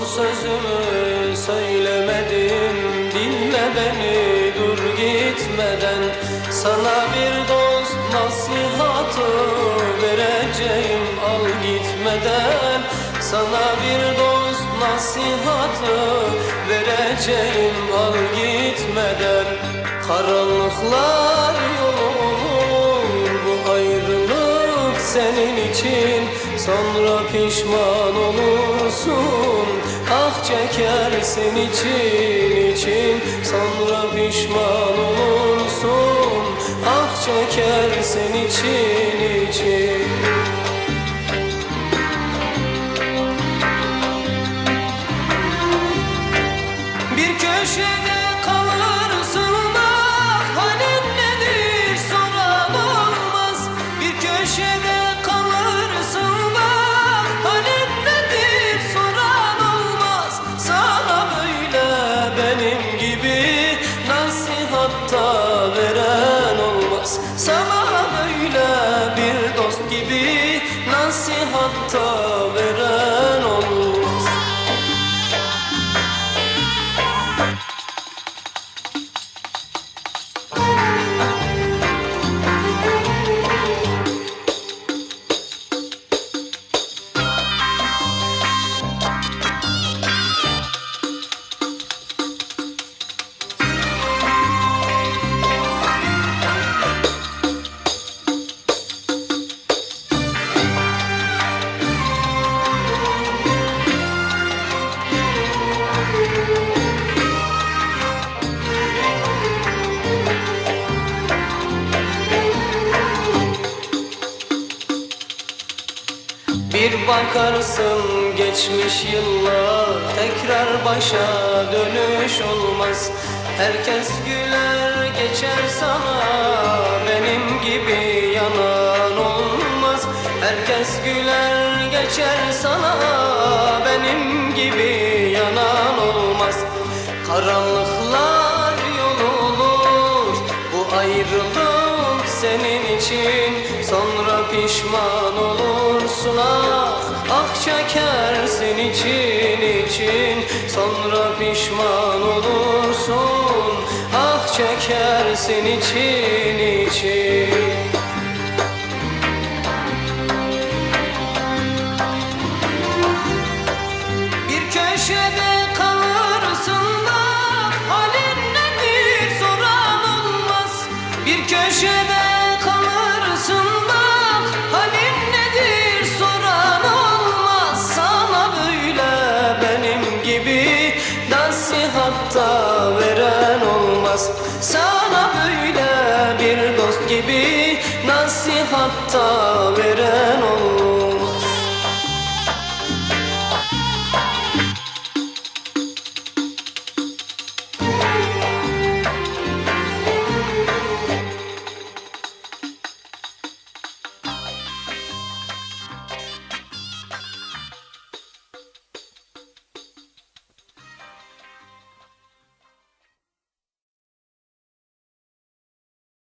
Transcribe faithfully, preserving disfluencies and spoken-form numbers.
sözümü söylemedim, dinle beni dur gitmeden. Sana bir dost nasihatı vereceğim al gitmeden. Sana bir dost nasihatı vereceğim al gitmeden. Karanlıklar yolu olur bu ayrılık senin için, sonra pişman olursun, ah çekersin için için, sonra pişman olursun, ah çekersin için için. Bir köşede kalırsın bak halin nedir soran olmaz. Bir köşede kalırsın bak halin nedir soran olmaz. Sana böyle benim gibi nasihatta veren olmaz. Sana böyle bir dost gibi nasihatta veren olmaz. Bir bakarsın geçmiş yıllar, tekrar başa dönüş olmaz. Herkes güler geçer sana, benim gibi yanan olmaz. Herkes güler geçer sana, benim gibi yanan olmaz. Karanlıklar yol olur bu ayrılık senin için, sonra pişman olursun ah, ah çekersin için için, sonra pişman olursun, ah çekersin için için. Bir köşede kalırsın da halin nedir soran olmaz. Bir köşede kalırsın bak halin nedir soran olmaz. Sana böyle benim gibi nasihatta veren olmaz. Sana böyle bir dost gibi nasihatta